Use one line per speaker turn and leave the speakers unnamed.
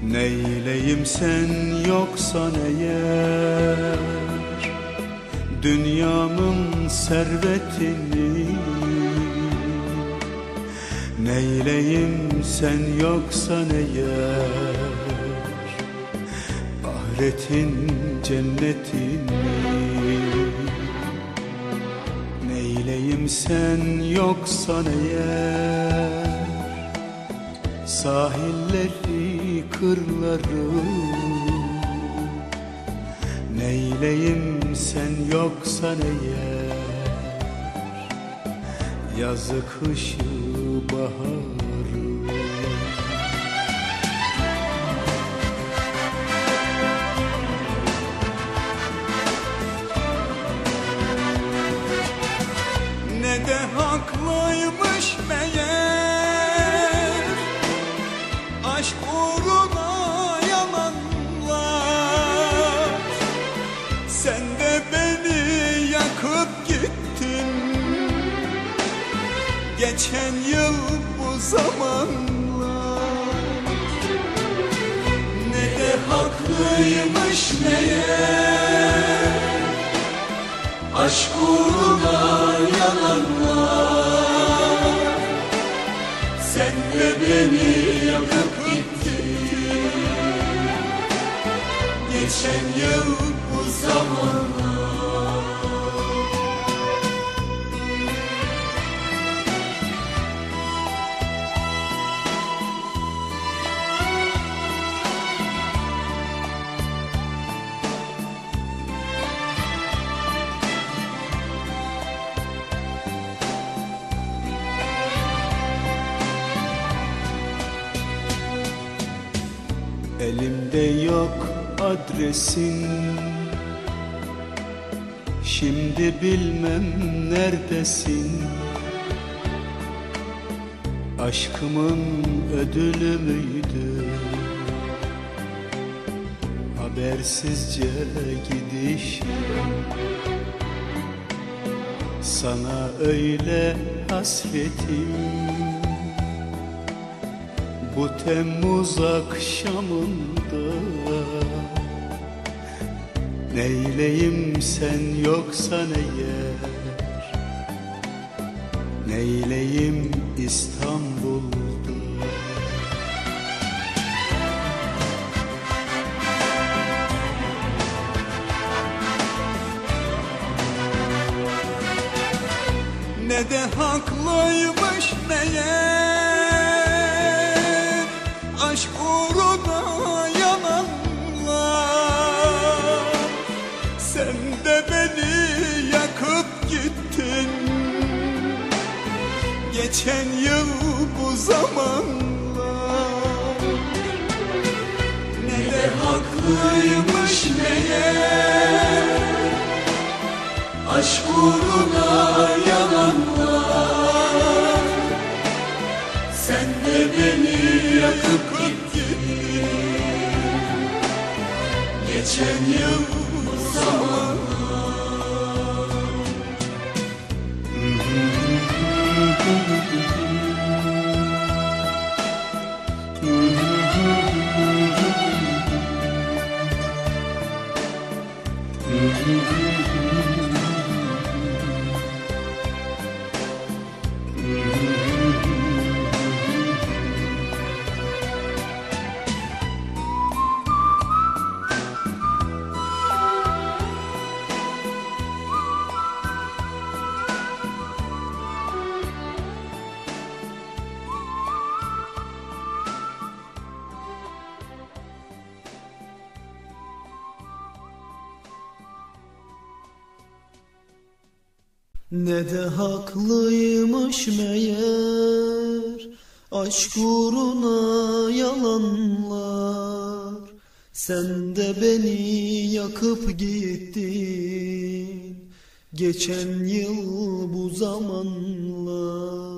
Neyleyim sen yoksan eğer dünyamın servetini? Neyleyim sen yoksan eğer ahiretin cennetini? Neyleyim sen yoksan eğer sahilleri, kırları? Neyleyim sen yoksan eğer yazı, kışı, baharı? Ne de haklıymış meğer aşk uğruna yalanlar. Sen de beni yakıp gittin geçen yıl bu zamanlar. Ne de haklıymış meğer aşk uğruna yalanlar. Sen de beni yakıp gittin geçen yıl bu zamanlar. Elimde yok adresin, şimdi bilmem neredesin. Aşkımın ödülü müydü habersizce gidişim? Sana öyle hasretim bu Temmuz akşamında. Neyleyim sen yoksan eğer, neyleyim İstanbul'da? Ne de haklıymış meğer aşk uğruna yalanlar. Sen de beni yakıp gittin geçen yıl bu zamanlar. Ne de haklıymış meğer aşk uğruna yalanlar. Sen de beni yakıp gittin geçen yıl bu zamanlar.
Ne de haklıymış meğer aşk uğruna yalanlar. Sen de beni yakıp gittin geçen yıl bu zamanlar.